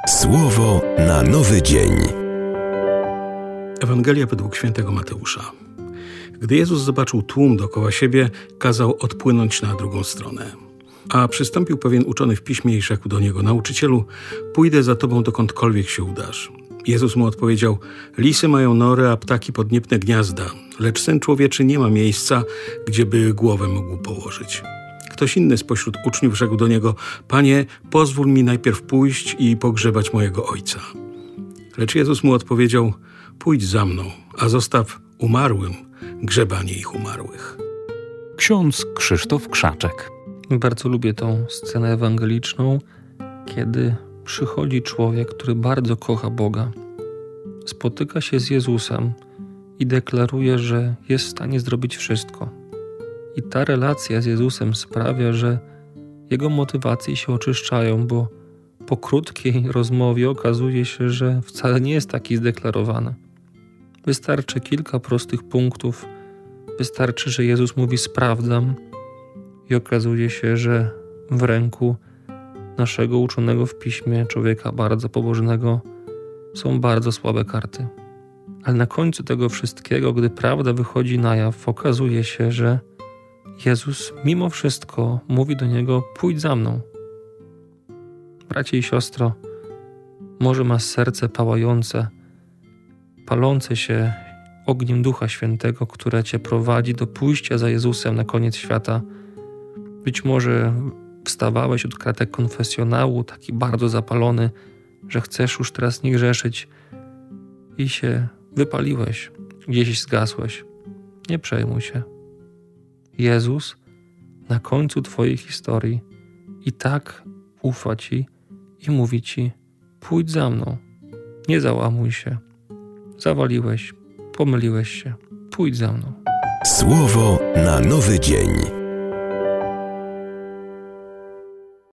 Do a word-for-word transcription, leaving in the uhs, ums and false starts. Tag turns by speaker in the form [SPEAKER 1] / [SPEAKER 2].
[SPEAKER 1] Słowo na nowy dzień.
[SPEAKER 2] Ewangelia według świętego Mateusza. Gdy Jezus zobaczył tłum dookoła siebie, kazał odpłynąć na drugą stronę. A przystąpił pewien uczony w piśmie i rzekł do niego: Nauczycielu, pójdę za tobą dokądkolwiek się udasz. Jezus mu odpowiedział: Lisy mają nory, a ptaki podniebne gniazda, lecz Syn Człowieczy nie ma miejsca, gdzieby głowę mógł położyć. Ktoś inny spośród uczniów rzekł do niego: Panie, pozwól mi najpierw pójść i pogrzebać mojego ojca. Lecz Jezus mu odpowiedział: Pójdź za mną, a zostaw umarłym grzebanie ich umarłych.
[SPEAKER 3] Ksiądz Krzysztof Krzaczek.
[SPEAKER 4] Bardzo lubię tą scenę ewangeliczną, kiedy przychodzi człowiek, który bardzo kocha Boga, spotyka się z Jezusem i deklaruje, że jest w stanie zrobić wszystko. I ta relacja z Jezusem sprawia, że jego motywacje się oczyszczają, bo po krótkiej rozmowie okazuje się, że wcale nie jest taki zdeklarowany. Wystarczy kilka prostych punktów, wystarczy, że Jezus mówi: sprawdzam, i okazuje się, że w ręku naszego uczonego w piśmie, człowieka bardzo pobożnego, są bardzo słabe karty. Ale na końcu tego wszystkiego, gdy prawda wychodzi na jaw, okazuje się, że Jezus mimo wszystko mówi do niego: pójdź za mną. Bracie i siostro, może masz serce pałające, palące się ogniem Ducha Świętego, które cię prowadzi do pójścia za Jezusem na koniec świata. Być może wstawałeś od kratek konfesjonału, taki bardzo zapalony, że chcesz już teraz nie grzeszyć i się wypaliłeś, gdzieś zgasłeś. Nie przejmuj się. Jezus na końcu twojej historii i tak ufa ci i mówi ci: pójdź za mną. Nie załamuj się. Zawaliłeś, pomyliłeś się. Pójdź za mną.
[SPEAKER 1] Słowo na nowy dzień.